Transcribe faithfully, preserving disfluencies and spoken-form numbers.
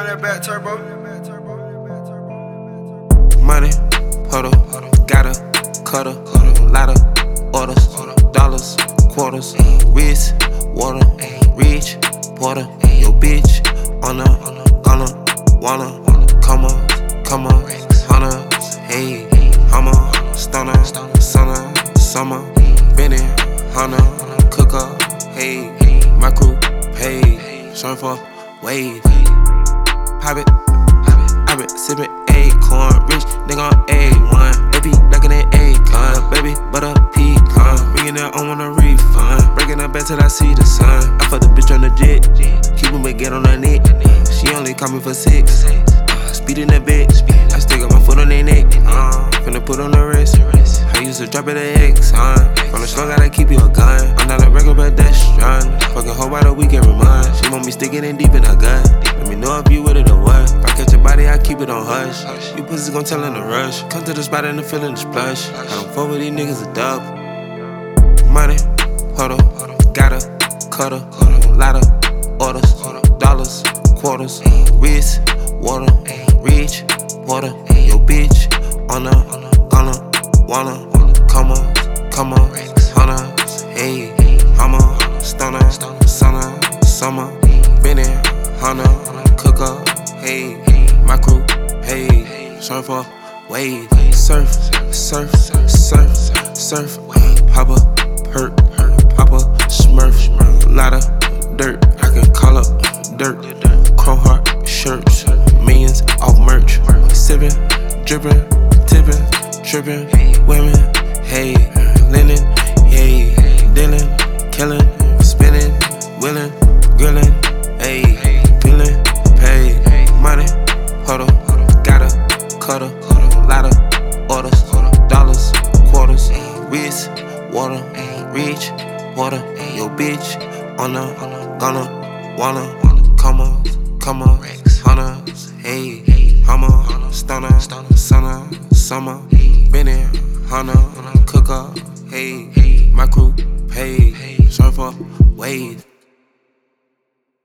Run that back turbo. Money, huddle, gotta, cutter, lotta, orders, dollars, quarters, wrist, water, rich, porter, yo bitch, on a, gonna, wanna, come on, come on, hunters, hey, hummer, stunner, sunner, summer, Benny, hunter, cooker, hey, my crew, paid, surfer, wave, pop it, I been sippin' acorn, rich nigga on A one, baby blacker than Akon, baby butter pecan, millionaire on a refund, breaking her back till I see the sun. I fuck the bitch on the jet, keep him get on her neck. She only call me for six, uh, speed in that bitch. I still got my foot on their neck, uh, finna put on the wrist. I used to drop it at X, uh, from the slug gotta keep you a gun. I'm not a regular, but that's strong. Fucking whole by the week every month. She want me sticking in deep in her gun. Let me know if you with it or what. If I catch your body, I keep it on hush. You pussies gon' tell in the rush. Come to the spot and the feeling is plush. I don't fuck with these niggas a dub. Money, huddle, gotta, cutter, lotta, orders, dollars, quarters, wrist, water, rich, water, yo bitch, on a, gonna, wanna, come on, come on, hunters, hey, hummer, stunner, sunner, summer, Benny, hunter, cooker, hey, my crew, hey, surfer, wave, surf, surf, surf, surf, papa, hurt, papa, smurf, lotta dirt, I can call up dirt, chrome heart shirts, millions off merch, sippin', drippin', tippin', trippin', women, hey, linen, hey, dealin', killin', spinning, willin', grillin', hey, feelin', paid, money, huddle, gotta, cutter, lotta, orders, dollars, quarters, wrist, water, rich, water, yo bitch, on a, gonna, wanna, come on, come on, hunters, hey, hummer, stunner, sunner, summer, Benny, hunter, cooker, hey, my crew, paid, surfer, wave.